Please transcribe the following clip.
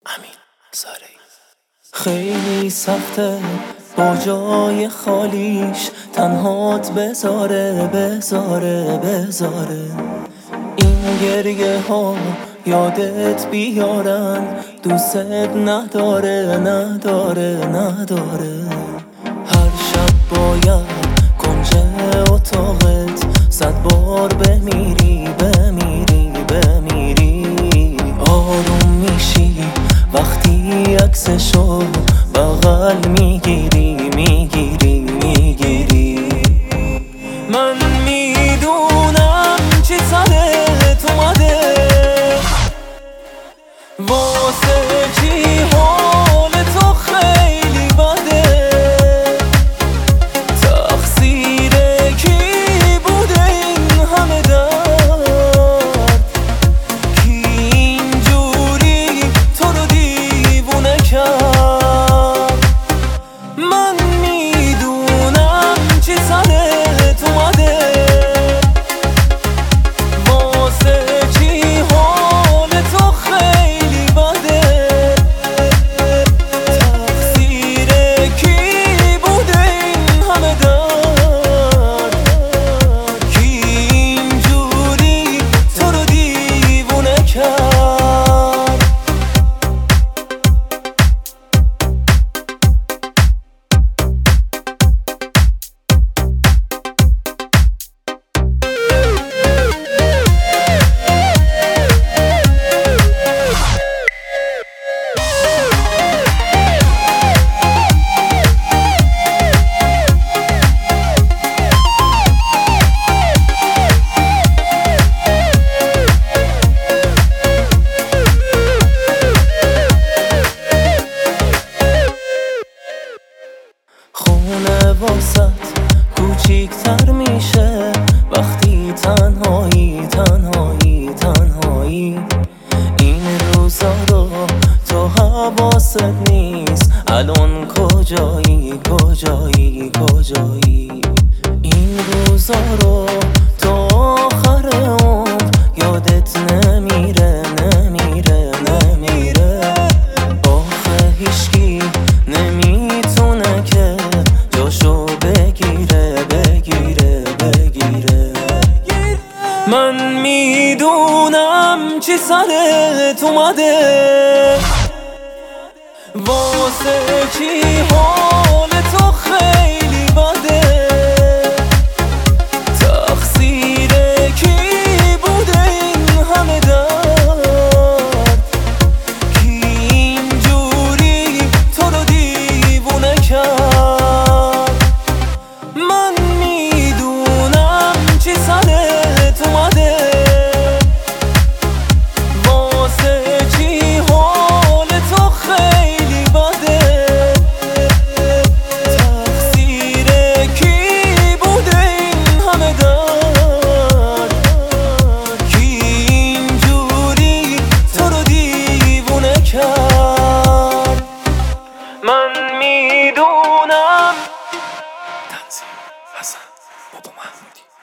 امین زارعی. خیلی سخته با جای خالیش تنهات بذاره این گریه ها یادت بیارن دوست نداره هر شب باید کنج اتاقت 100 بار بمیری آروم میشی وقتی عکسشو بغل میگیری من میدونم چی سرت اومده واسه چی حال تو خیلی بده تقصیر کی بوده این همه درد کی اینجوری تو رو دیوونه کرد من میدونم چی سرت اومده واسه چی حال تو خیلی بده تقصیر کی بوده این همه درد کی اینجوری تو رو دیوونه کرد خونه واسط کوچیکتر میشه وقتی تنهایی این روزا رو تو حواست نیست الان کجایی این روزا رو تو آخر عمر یادت نمیره آخه هیچکی نمیتونه که جاشو بگیره من میدونم چی سرت اومده واسه چی حال تو خیلی بده تقصیر کی بوده این همه درد کی اینجوری تو رو دیوونه کرد من میدونم چی سرت اومده واسه چی حال تو خیلی بده تقصیر کی بوده این همه درد کی اینجوری تو رو دیوونه کرد من میدونم. تنظیم حسن بابا محمودی.